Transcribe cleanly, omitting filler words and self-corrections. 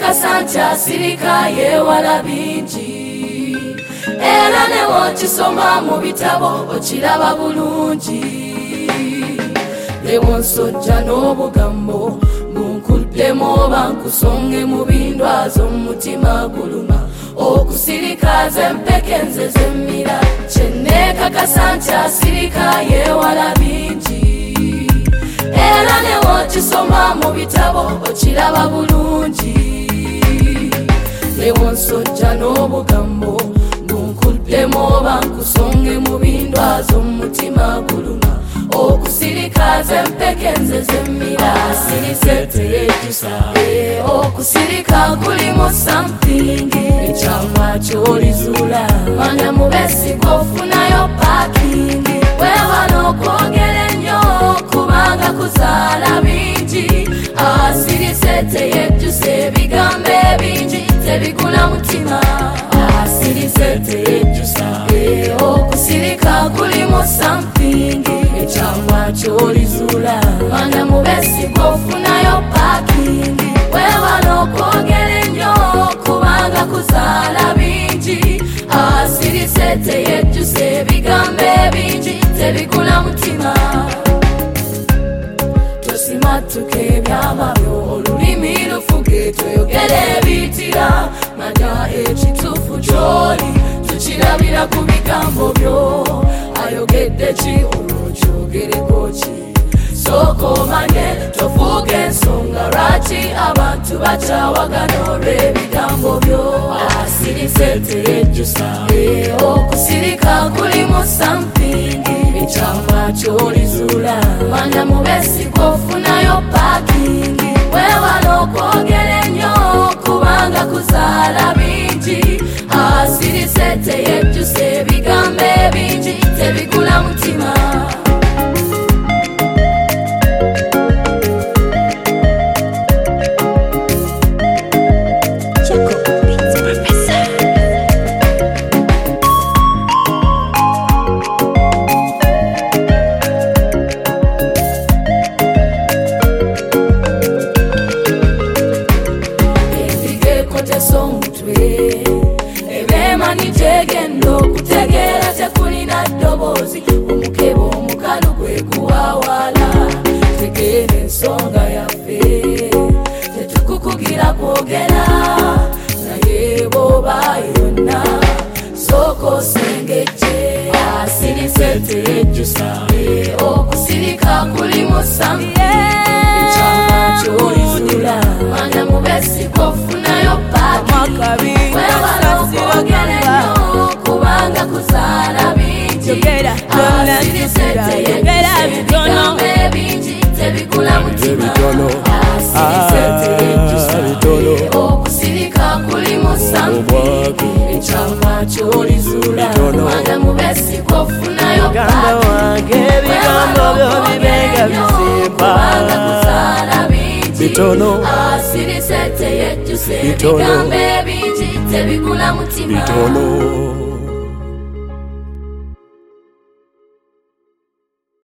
kakasanja sirika yewala bingi era ne wokisoma mu bitabo okiraba bulungi lewonsojja n'obugambo bunkuddemu oba nkusonge mu bindwazo mumutima guluma okusirika zempeke nze zemmira kyenekakasanja sirika yewala bingi era ne wokisoma mu bitabo okiraba bulungi lewonsojja n'obugambo bunkuddemu oba nkusonge mu bindwazo mumutima guluma okusirika zempeke nze zemmira asirise teyejusa okusirika kulimu sampingi ekyama kyolizula manya mubesiga ofunayo pakingi wewala okwogera ennyo kubanga kuzaala bingi asirise teyejusa ebigambo ebingi tebigula mutima asirise teyejusa okusirika kulimu sampingi ekyama kyolizula manya mubesiga ofunayo pakingi wewala okwogera ennyo kubanga kuzaala bingi asirise teyejusa ebigambo ebingi tebigula mutima tosimatuka ebyama byo olulimi lufuge toyogera ebiyitira manya ekituufu kyoli tukirabira ku bigambo byo ayogedde ki olwokyogereko ki sooka omanye tofuuga ensonga lwaki abantu bakyawagana olw'ebigambo byo asirise teyejusa okusirika kulimu sampingi ekyama kyolizula manya mubesiga ofunayo pakingi wewala okwogera ennyo kubanga kuzaala bingi asirise teyejusa ebigambo ebingi tebigula mutima ebemanitegendo okutegeera tekulina ddoboozi omukebe omukalu gwe guwawala tegeera ensonga yaffe tetukukugira kwogera naye bwoba yonna sooka osengejje asirise teyejusa okusirika kulimu sampingi ekyama kyolizula manya mubesiga ofunayo pakingi wewala okwogera ennyo kubanga kuzaala bingi asirise teyejusa ebigambo ebingi tebigula mutima asirise teyejusa okusirika kulimu sampingi ekyama kyolizula manya mubesiga ofunayo pakingi wewala okwogera ennyo kubanga kuzaala bingi asirise teyejusa ebigambo ebingi tebigula mutima